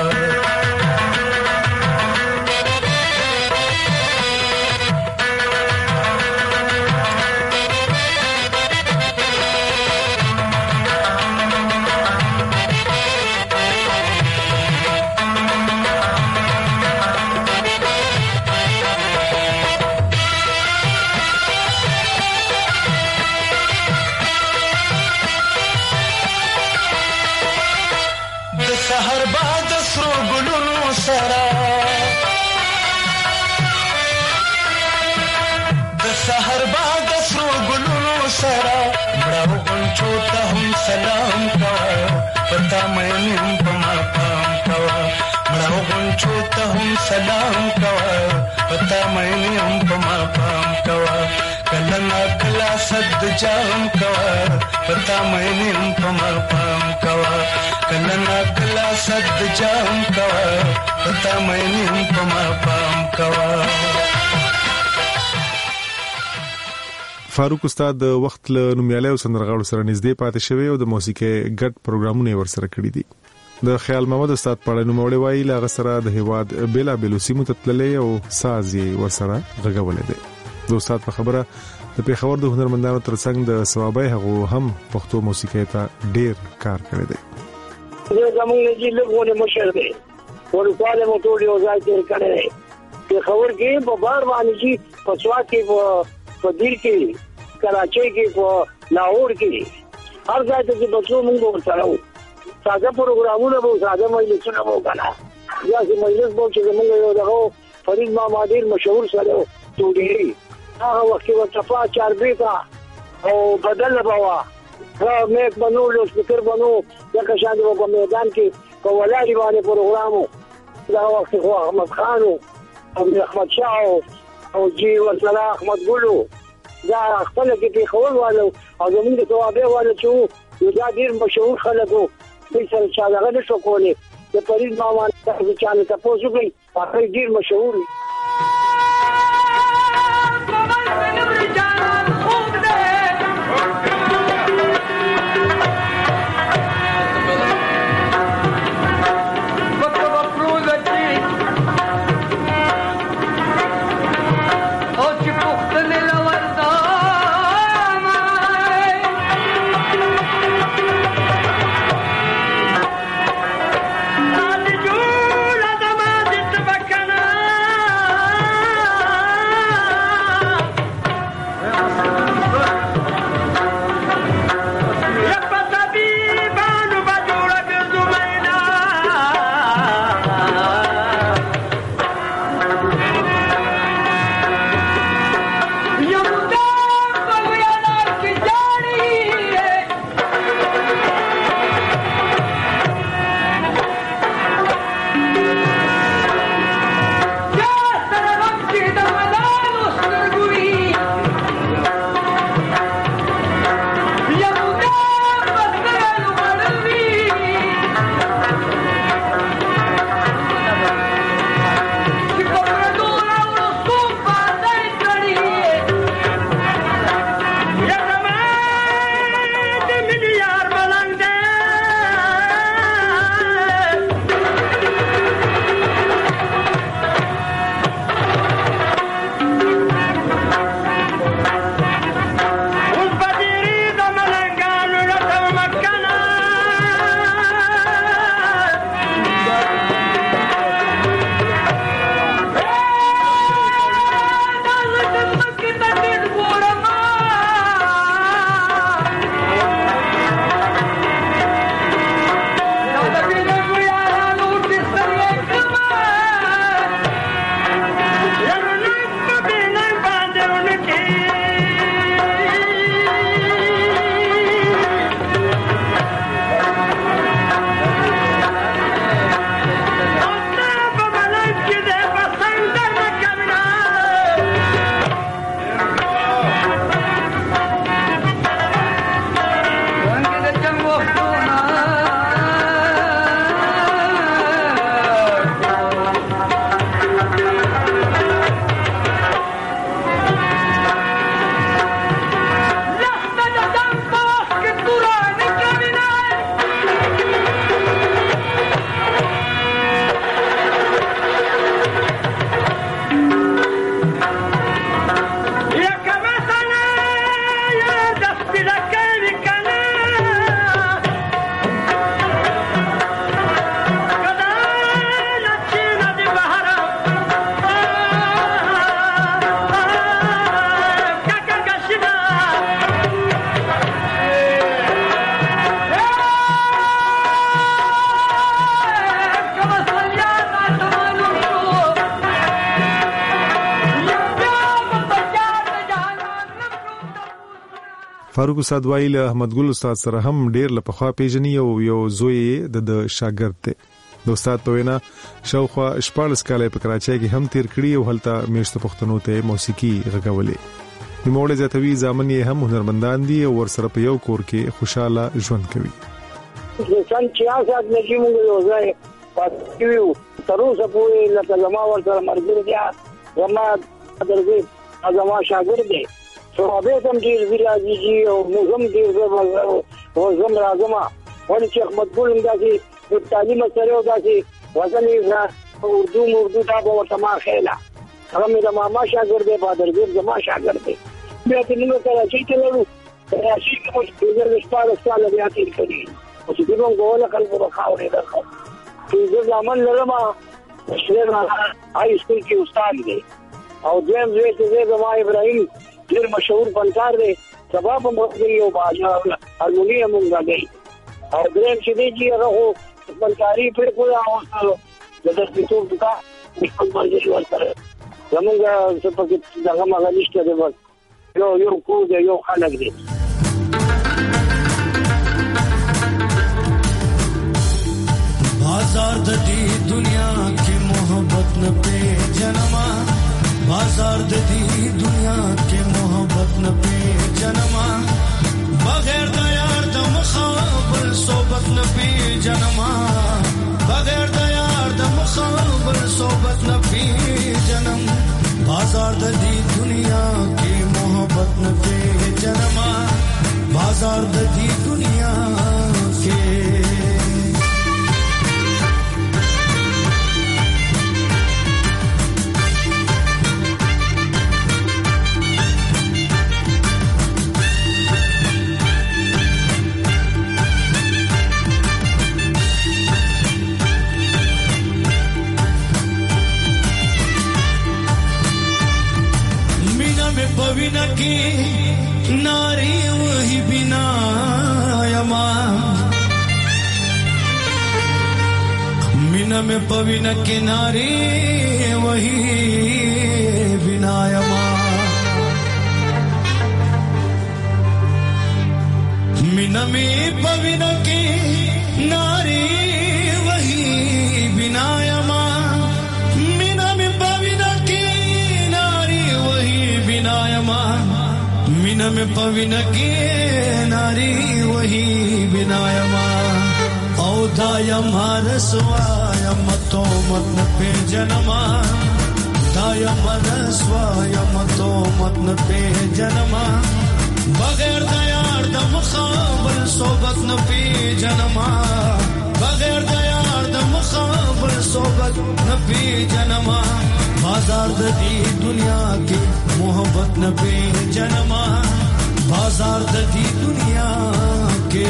सलाम कवा पता मैंने पमा पाम कवा मराओ गुंचो तहम सलाम कवा पता मैंने पमा पाम कवा कलना कला सद जाम कवा पता मैंने पमा पाम कवा कलना कला सद जाम कवा پتا مې په ما پام کوا.
فاروق استاد د وخت له نومیاله سندرغاړو سره نږدې پاتې شوی او د موسیقي ګډ پروګرامونه ورسره کړی دي. د خیال محمد استاد په اړه نوموړی وایي لا غسره د هواد بلا بلوسیمو تتللې او سازي ورسره غږولې دي. د استاد په خبره د پیښور د هنرمندانو ترڅنګ د ثوابای هغه هم پښتو موسیقي ته ډیر کار کړی دی.
زه زموږ نه جې لږونه مشر دی ورکواله مو ټول یو ځای تیر کړی دی. پیښور کې په بار باندې چې په سوات کې په په دل کې کراچۍ کې په لاهور کې هر ځای ته چې بچو موږ ورسره وو. ساده پروګرامونه وو، ساده مجلسونه وو کنه. یا چې مجلس وو چې موږ یو دغه فرید ماما ډیر مشهور سره وو ټوډيري. هغه وخت کې ورتفا چاربي کا او بدل بوا را مې بنو له سپیکر بنو د کشان په میدان کې په ولادي باندې پروګرامو. دا وخت خو احمد خان او احمد شاه او جی ورسره احمد ګلو دا خپل کې په خول والو او زموږ د توابع والو چې یو دا ډیر مشهور خلک وو. په سر چا دغه نشو کولی د فرید ماما ته چانه تاسو کوي هغه ډیر مشهور دی.
فاروق استاد وایي له احمد ګل استاد سره هم ډیر لپخوا پیژني او یو زوی د شاګرد دی. د استاد په وینا شاوخوا شپږ کاله په کراچۍ کې هم تیر کړی او هلته میشته پښتنو ته موسیقي غږولې. د موړې زتوی ځامن یې هم هنرمندان دي او ورسره په یو کور کې خوشاله ژوند کوي.
د سن چیاسات نه چې موږ یو ځای پاتې یو تر اوسه پورې لکه زما ورسره مرګ دی زما درځي زما شاګرد دی ثوابه هم ډیر ویراجي او موږ هم ډیر او زم راځم ولې چې احمد ګل اندازي د تعلیم سره او داسي وزنی اردو اردو دا به تما خیلا هغه مې د ماما شاګرد دی بادرګر زما شاګرد دی بیا ته نو کراچۍ ته لاړو کراچۍ کې مو د شپږ سال بیا تیر کړی او چې دوی موږ خلکو په خاورې درخو چې زه ځامن لرم شهر هاي سکول کې استاد دی او دیم زه چې زما ابراهيم ډیر مشهور فنکار دی سبب مو یو باجا هارمونیم غږی او دریم چې دی چې هغه فنکاری پر کوی او د دستور دکا خپل مرګ ورسره زمونږ څه پکې دغه مغالشته دی بس یو یو کو دی یو خلک دی
بازار د دې دنیا کې محبت نه په جنما بازار د دې دنیا کې محبت نه په جنما بغیر د یار د مخابل صحبت نه په جنما بغیر د یار د مخابل صحبت نه په جنم بازار د دې دنیا کې محبت نه په جنما بازار د دې دنیا کې पविना की नारी वही बिना यमा मीना में पविना की नारी वही बिना यमा मीना में पविना की नारी वही बिना यमा मीना में पविना की नारी वही बिनायमा मीना में पविन के नारी वही बिनायमा औदायमा रसवायम तो मत पे जन्मा दायमा रसवायम तो मत पे जन्मा बगैर दयार द मुखाबल सोबत न पे जन्मा बगैर दयार द मुखाबल सोबत न पे जन्मा बाजार द दी दुनिया के मोहब्बत न पे जन्मा बाजार द दी दुनिया के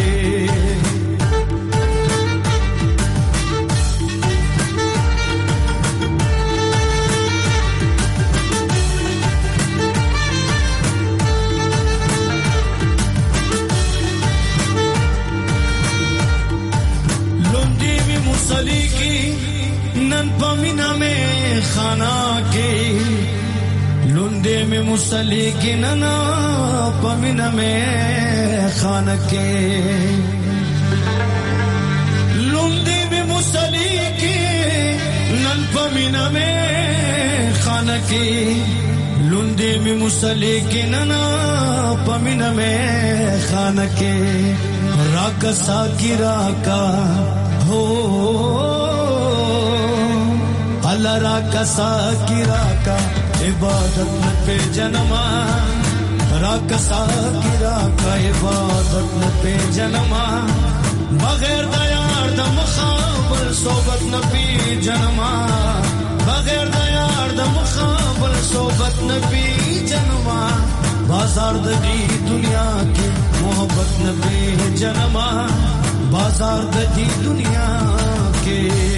लुंडी में मुसली की नन पमीना में खाना के लुंडे में मुसली की नना पमीना में खाना के लुंडे में मुसली की नन पमीना में खाना के लुंडे में मुसली की नना पमीना में खाना के राकसा की राका हो अल्लाह राकसा की राका इबादत न पे जन्मा राकसा की राका इबादत न पे जन्मा बगैर दयार द मुखाबल सोबत न पे जन्मा बगैर दयार द मुखाबल सोबत न पे जन्मा बाजार द दी दुनिया की मोहब्बत न पे जन्मा बाजार द दी दुनिया के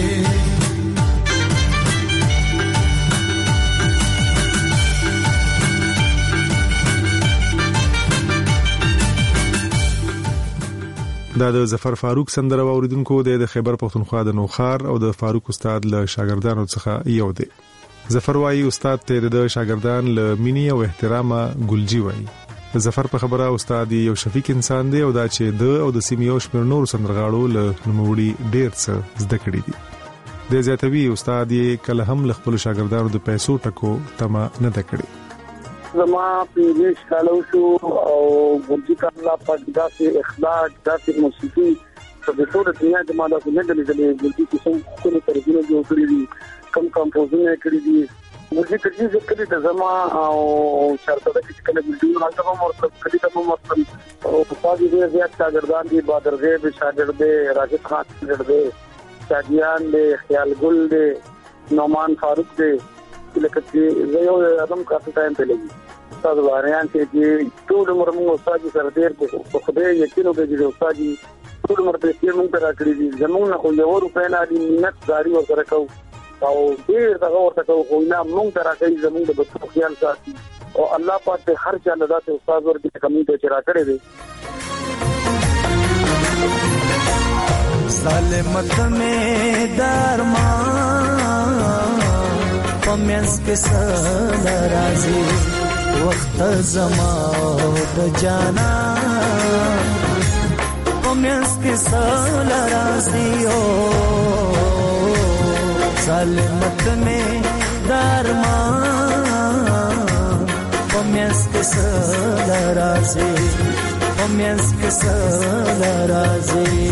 دا د ظفر فاروق سندره اوریدونکو د خیبر پختونخوا د نوخار او د فاروق استاد له شاګردانو څخه یو دی. ظفر وايي استاد ته د شاګردان له مینی او احترام ګلجی وايي. ظفر په خبره استاد یو شفیق انسان دی او دا چې د او د سیمیو شمیر نور سندرغاړو له نوموړي ډیر څه زده کړی دي. د زیاتوي استاد یې کله هم له خپل شاګردانو د پیسو ټکو تمه نه دکړي.
زما پیریش کالو شو او ګورځي کاله په داسې اخلاق داسې موسیقي په ټول دنیا کې ما دا نه دلې چې کوم کوم ترجمه جوړ کړی دي کوم کمپوزونه کړی دي موږ کړي چې کړي د زما او شرطه کې کله ویډیو راځم او کړي ته مو مستم او په پاجي دې زیات شاګردان دي بادر غیب شاګرد دې راجب خان شاګرد دې شادیان دې خیال ګل دې نومان فاروق دې لکه چې زه یو ادم کافي ټایم په لګي تاسو باندې چې ټول عمر موږ استاد سره ډېر په خدای یقین وکړي چې استاد ټول عمر دې موږ ته راکړي دي زموږ نه خو یو روپیا نه دي منت داري ورسره کوو او ډیر دا ورته کوو نه مونږ ترا کوي زموږ د بچو خیال ساتي او الله پاک ته هر چا لدا ته استاد ورته کمی ته چرا کړی دی
ظالمت میں درمان پمینس کے سلرازی وقت زما د جانا پمینس کے سلرازی او ظالمت میں درمان پمیس کے سلرازی پمیس کے سلرازی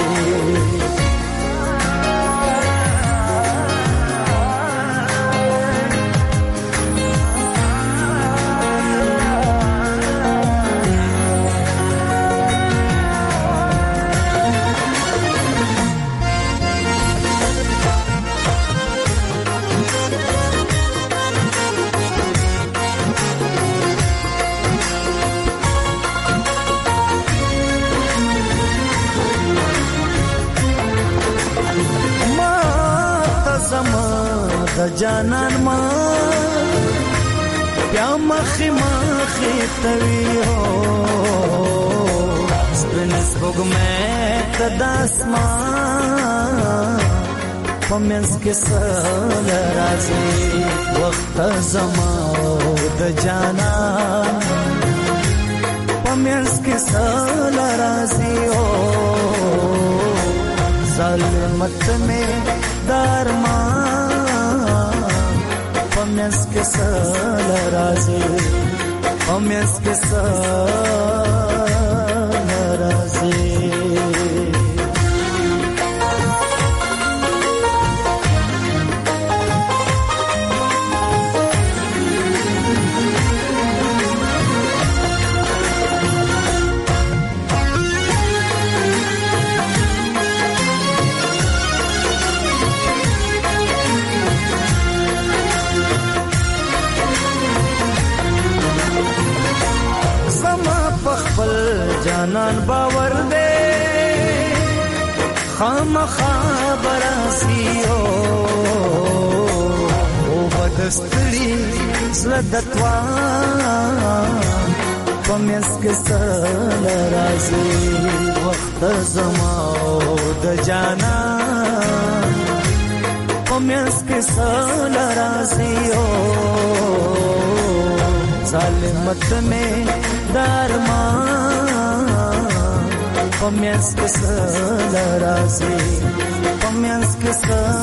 جانان ما بیا مخی مخی توی ہو سپنس بگ میں تداسمان پمینس کے سلرازی وقت زما د جانان پمینس کے سلرازی ہو ظلمت میں درمان پمینس کے سلرازی پمینس کے سلرازی جانان باور دے خام خبراسی او او بدستری زلدتوان پمینس کے سلرازی وقت زما د جانان پمینس کے سلرازی او ظالمت میں درمان پمینس کے سلرازی پمینس کے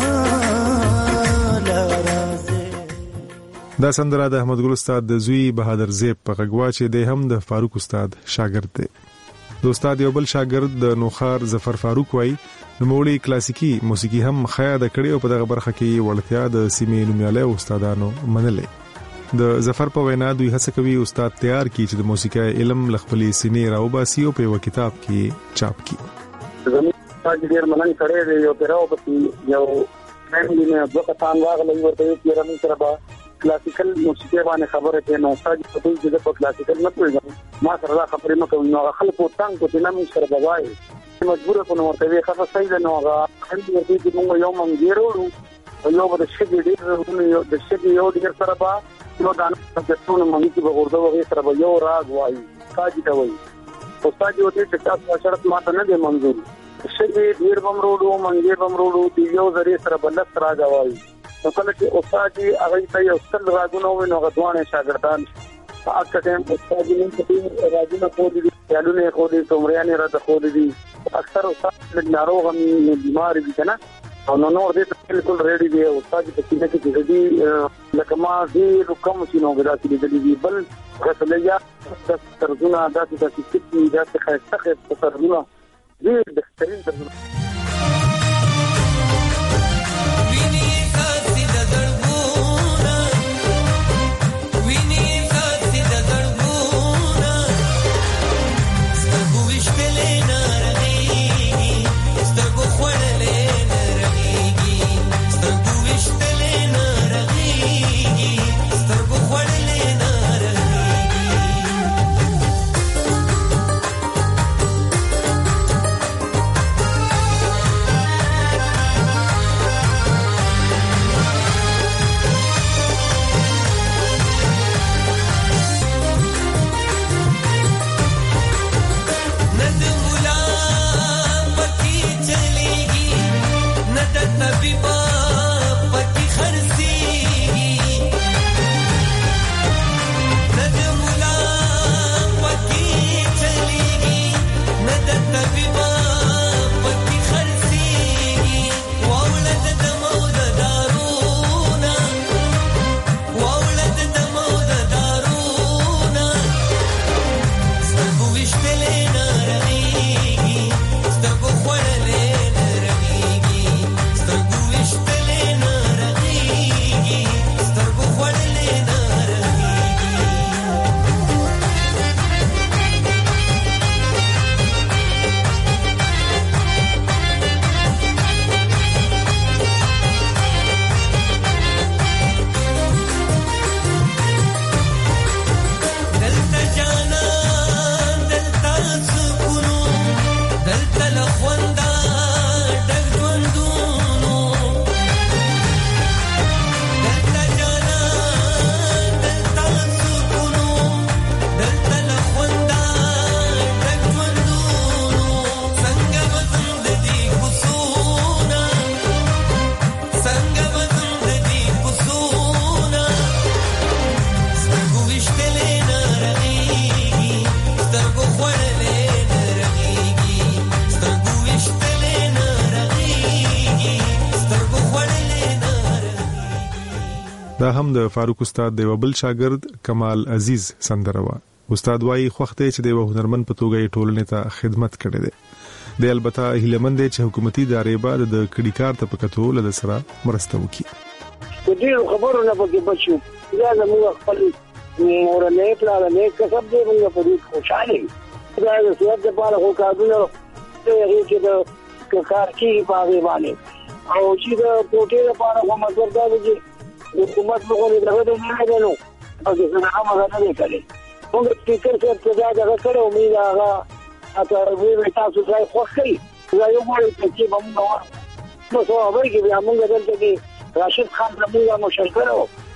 سلرازی
دا سندره د احمد ګل استاد د زوی بهادر زیب په غږوا چې د هم د فاروق استاد شاګرد دی. د استاد یو بل شاګرد د نوخار ظفر فاروق وای نوموړي کلاسیکی موسیقي هم خیاده کړي او په دغه برخه کې وړتیا د سیمې نومیاله استادانو منلې. د ظفر په وینا دوی هڅه کوي استاد تیار کړي چې د موسیقي علم لخپلې سینې راوباسي او په یو کتاب کې چاپ کړي.
زموږ استاد ډیر مننه کړې دی یو پیراو په یو فیملی نه د کتان واغلې ورته یې رمي سره با کلاسیکل موسیقي باندې خبره کوي نو استاد په ټول ځای په کلاسیکل نه کوي ما سره دا خبرې مکو نو خلکو تنګ کو چې نام سره بوای مجبور کو نو ورته خبره صحیح ده نو هغه خلک ورته چې موږ یو منګیرو یو به شګې ډیر یو د شګې یو ډیر سره با نو دا نه چې ټول موږ په ورته وغه سره به یو راغ وایي کاږي دا وایي استاد یو دې چې تاسو شرط ماته نه دی منظور شګې ډیر بمروړو منګیر بمروړو دی یو ذریعہ سره بلس راغ وایي نو کله چې استاد هغه ته یو ستل راغونو نو غدوانه شاګردان اکه ټیم استاد یې په راځنه کو دي یالونه کو دي تومریانه را د کو دي اکثر استاد ناروغ هم بیمار دي کنه او نو نور دې بالکل ریډي دی استاد په کینه کې دي لکه ما دې رقم شنو غدا کې دي بل غسلیا ترجمه داسې داسې چې داسې خاصه خاصه ترجمه ډېر بهترین درمل
دا هم د فاروق استاد د بل شاګرد کمال عزیز سندره وا. استاد وايي خوخته چې د هنرمند په توګه ټولنې ته خدمت کړي دي. د البته هیلمند چې حکومتي ادارې بعد د کډیکار ته پکتو له سره مرسته وکړي.
د دې خبرو نه پکې بچو. دا زموږ خپل مورنې پلان نه کسب دی موږ په دې خوشاله. دا د سیاست لپاره خو کارونه ته چې د کار کې پاغي باندې او چې د پورټي لپاره کوم مطلب دا دی حکومت موږ نه درغه نه غواړو او چې څنګه موږ نه کوي موږ سپیکر څخه څه دا کړو موږ هغه اته وی تاسو ځای خوښي دا یو مو چې موږ نو نو څو اوبای کې موږ دلته کې راشد خان موږ مشرکړو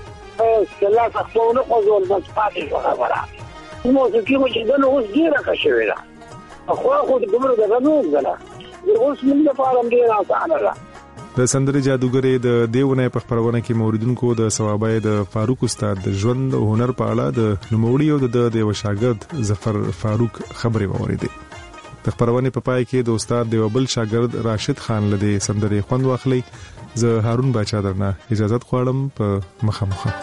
او کله تاسو نه خوځول بس پاتې خبره نو چې موږ چې نو اوس ډیره کښوي دا خو خو د ګمرو د غنو غلا اوس موږ په اړه ډیره اسانه ده.
د سندرې جادوګرې د دیونه په خبرونه کې موریدونکو د ثوابای د فاروق استاد د ژوند او هنر په اړه د نوموړي او د دیو شاګرد ظفر فاروق خبرې ووریدې. د خبرونه په پای کې د استاد دیو بل شاګرد راشد خان لدی سندرې خوند واخلي. زه هارون باچا درنه اجازه غواړم په مخامخه.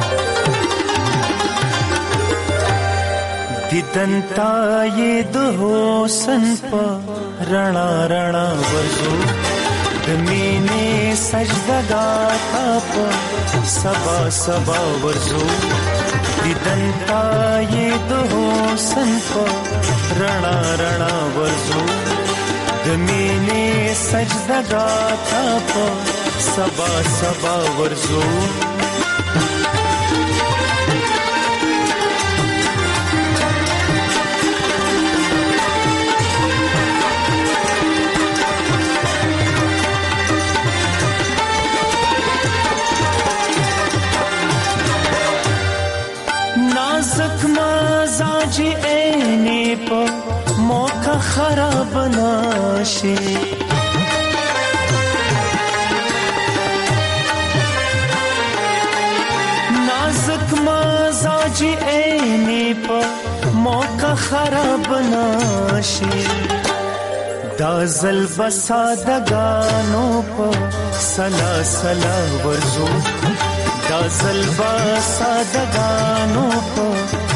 دیدنتا یې د حسن په رڼا رڼا ورزو د مینې سجدګا تا په سبا سبا ورزو دیدنتا یې د حسن په رڼا رڼا ورزو د مینې سجدګا تا په سبا سبا ورزو مزاج عینی په موقع خراب نشي نازک مزاج عینی په موقع خراب نشي دا زل بسادگانو په سلا سلا ورزو دا زل بسادگانو په